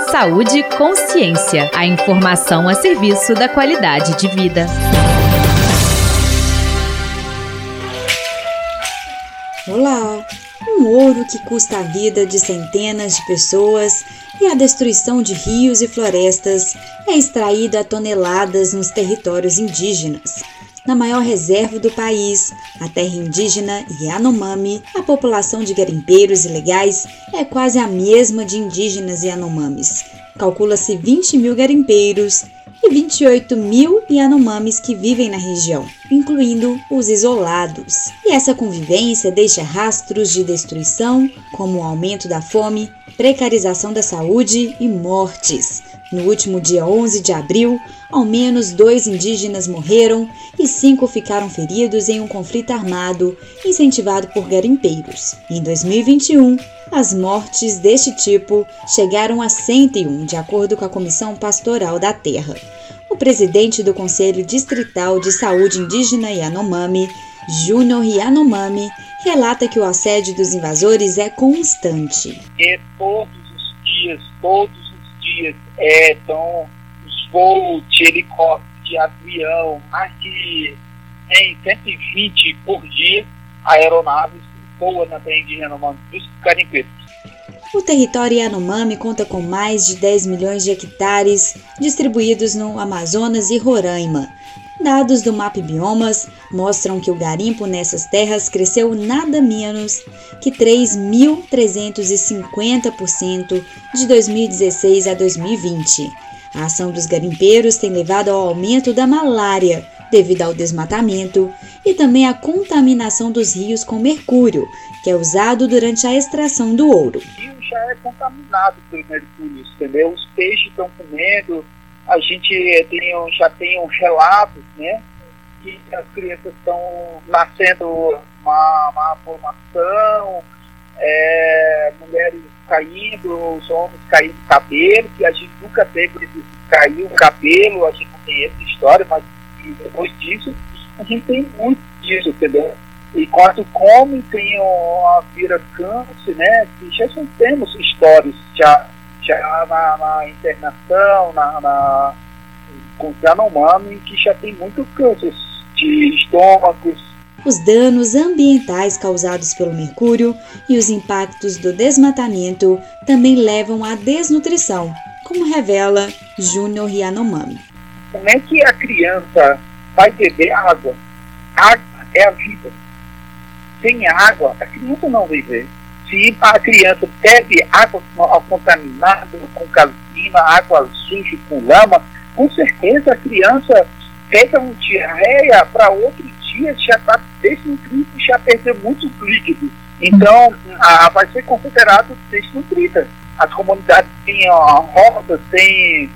Saúde e consciência. A informação a serviço da qualidade de vida. Olá! Um ouro que custa a vida de centenas de pessoas e a destruição de rios e florestas é extraído a toneladas nos territórios indígenas. Na maior reserva do país, a terra indígena Yanomami, a população de garimpeiros ilegais é quase a mesma de indígenas Yanomamis. Calcula-se 20 mil garimpeiros e 28 mil Yanomamis que vivem na região, incluindo os isolados. E essa convivência deixa rastros de destruição, como o aumento da fome, precarização da saúde e mortes. No último dia 11 de abril, ao menos 2 indígenas morreram e 5 ficaram feridos em um conflito armado incentivado por garimpeiros. Em 2021, as mortes deste tipo chegaram a 101, de acordo com a Comissão Pastoral da Terra. O presidente do Conselho Distrital de Saúde Indígena Yanomami, Júnior Yanomami, relata que o assédio dos invasores é constante. Todos os dias, então, os voos de helicóptero, de avião, mais de 120 por dia, aeronaves voam na terra de Yanomami, dos garimpeiros. O território Yanomami conta com mais de 10 milhões de hectares distribuídos no Amazonas e Roraima. Dados do MAP Biomas mostram que o garimpo nessas terras cresceu nada menos que 3.350% de 2016 a 2020. A ação dos garimpeiros tem levado ao aumento da malária devido ao desmatamento e também à contaminação dos rios com mercúrio, que é usado durante a extração do ouro. O rio já é contaminado pelo mercúrio, entendeu? Os peixes estão comendo. A gente já tem relatos, né, que as crianças estão nascendo má formação, mulheres caindo, os homens caindo cabelo, que a gente nunca teve cair o cabelo, a gente não tem essa história, mas depois disso, a gente tem muito disso, entendeu? E quando come, tem vira câncer, né, que já temos histórias já na internação, com Yanomami, que já tem muito câncer de estômagos. Os danos ambientais causados pelo mercúrio e os impactos do desmatamento também levam à desnutrição, como revela Júnior Yanomami. Como é que a criança vai beber água? Água é a vida. Sem água, a criança não vai viver. Se a criança bebe água contaminada com calcina, água suja com lama, com certeza a criança pega uma diarreia, para outro dia já está desnutrida e já perdeu muitos líquidos. Então, vai ser considerado desnutrida. As comunidades têm roças, têm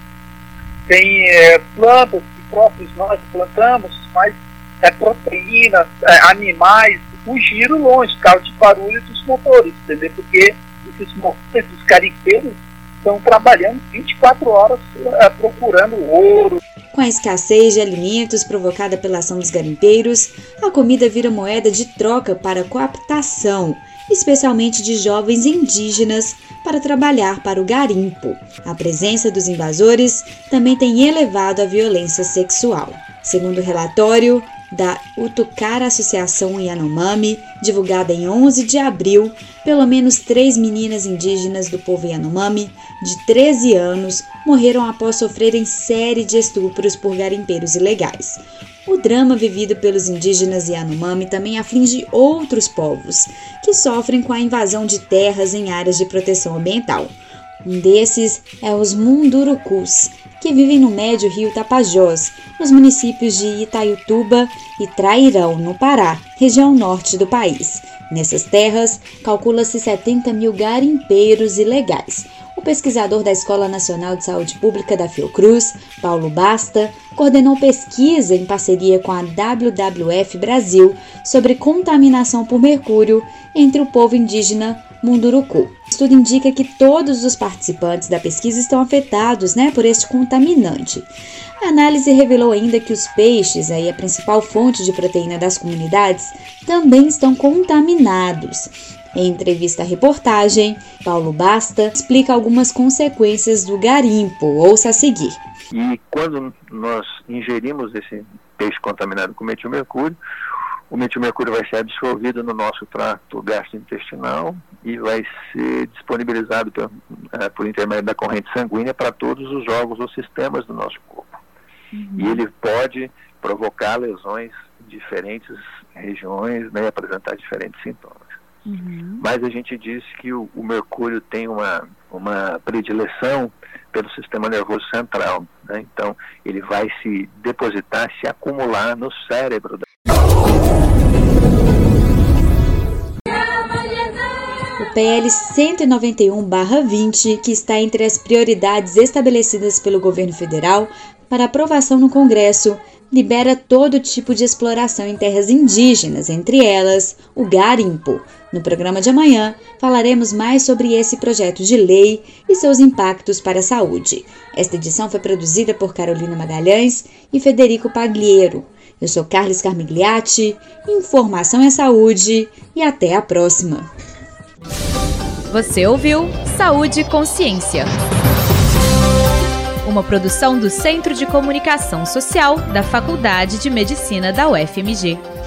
plantas que próprios nós plantamos, mas proteínas, animais, fugiram longe, por causa de barulho dos motores, entendeu? Porque esses garimpeiros estão trabalhando 24 horas procurando ouro. Com a escassez de alimentos provocada pela ação dos garimpeiros, a comida vira moeda de troca para cooptação, especialmente de jovens indígenas, para trabalhar para o garimpo. A presença dos invasores também tem elevado a violência sexual. Segundo o relatório da Utucara Associação Yanomami, divulgada em 11 de abril, pelo menos 3 meninas indígenas do povo Yanomami, de 13 anos, morreram após sofrerem série de estupros por garimpeiros ilegais. O drama vivido pelos indígenas Yanomami também aflige outros povos, que sofrem com a invasão de terras em áreas de proteção ambiental. Um desses é os Mundurucus, que vivem no médio rio Tapajós, nos municípios de Itaiutuba e Trairão, no Pará, região norte do país. Nessas terras, calcula-se 70 mil garimpeiros ilegais. O pesquisador da Escola Nacional de Saúde Pública da Fiocruz, Paulo Basta, coordenou pesquisa em parceria com a WWF Brasil sobre contaminação por mercúrio entre o povo indígena Munduruku. O estudo indica que todos os participantes da pesquisa estão afetados, por este contaminante. A análise revelou ainda que os peixes, a principal fonte de proteína das comunidades, também estão contaminados. Em entrevista à reportagem, Paulo Basta explica algumas consequências do garimpo. Ouça a seguir. E quando nós ingerimos esse peixe contaminado com metilmercúrio, o metilmercúrio vai ser absorvido no nosso trato gastrointestinal e vai ser disponibilizado por intermédio da corrente sanguínea para todos os órgãos ou sistemas do nosso corpo. E ele pode provocar lesões em diferentes regiões, né, apresentar diferentes sintomas. Mas a gente diz que o mercúrio tem uma predileção pelo sistema nervoso central, né? Então ele vai se depositar, se acumular no cérebro. O PL 191/20, que está entre as prioridades estabelecidas pelo governo federal para aprovação no Congresso, libera todo tipo de exploração em terras indígenas, entre elas o garimpo. No programa de amanhã, falaremos mais sobre esse projeto de lei e seus impactos para a saúde. Esta edição foi produzida por Carolina Magalhães e Federico Pagliero. Eu sou Carlos Carmigliati, informação é saúde e até a próxima. Você ouviu Saúde e Consciência, uma produção do Centro de Comunicação Social da Faculdade de Medicina da UFMG.